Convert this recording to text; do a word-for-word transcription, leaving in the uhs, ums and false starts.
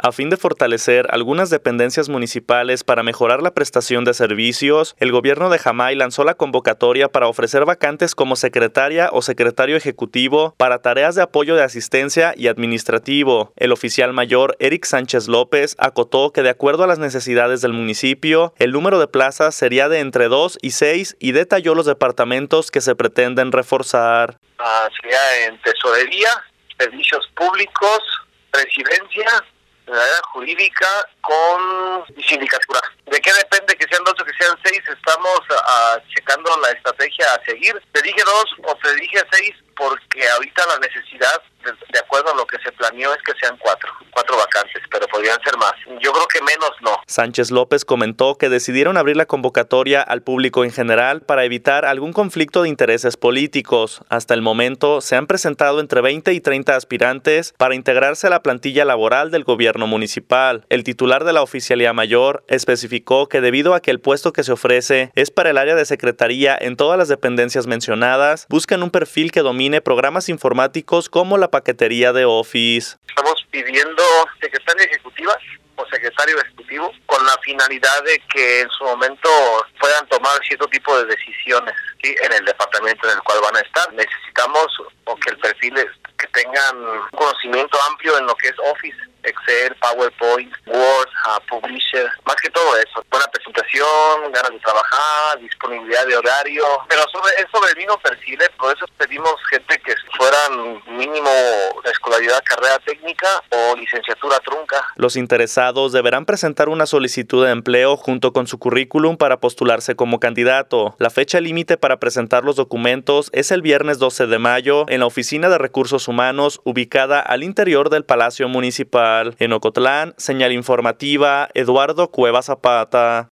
A fin de fortalecer algunas dependencias municipales para mejorar la prestación de servicios, el gobierno de Jamay lanzó la convocatoria para ofrecer vacantes como secretaria o secretario ejecutivo para tareas de apoyo de asistencia y administrativo. El oficial mayor Eric Sánchez López acotó que de acuerdo a las necesidades del municipio, el número de plazas sería de entre dos y seis y detalló los departamentos que se pretenden reforzar. Uh, sería en tesorería, servicios públicos, presidencia, la área jurídica con sindicatura. ¿De qué depende que sean dos o que sean seis? Estamos uh, checando la estrategia a seguir. Te dije dos o te dije seis porque ahorita la necesidad, de, de acuerdo a lo que se planeó, es que sean cuatro, cuatro vacantes, pero podrían ser más. Yo creo que menos no. Sánchez López comentó que decidieron abrir la convocatoria al público en general para evitar algún conflicto de intereses políticos. Hasta el momento se han presentado entre veinte y treinta aspirantes para integrarse a la plantilla laboral del gobierno municipal. El titular de la Oficialía Mayor especificó que debido a que el puesto que se ofrece es para el área de secretaría en todas las dependencias mencionadas, buscan un perfil que domine programas informáticos como la paquetería de Office. Estamos pidiendo secretaria ejecutiva o secretario ejecutivo con la finalidad de que en su momento puedan tomar cierto tipo de decisiones, ¿sí?, en el departamento en el cual van a estar. Necesitamos o que el perfil es, que tengan un conocimiento amplio en lo que es Office, Excel, PowerPoint, Word, uh, Publisher, más que todo eso. Buena presentación, ganas de trabajar, disponibilidad de horario, pero sobre, es sobre el mismo perfil, ¿eh? Por eso pedimos gente que fueran mínimo de escolaridad, carrera técnica o licenciatura trunca. Los interesados deberán presentar una solicitud de empleo junto con su currículum para postularse como candidato. La fecha límite para presentar los documentos es el viernes doce de mayo en la Oficina de Recursos Humanos ubicada al interior del Palacio Municipal. En Ocotlán, señal informativa, Eduardo Cueva Zapata.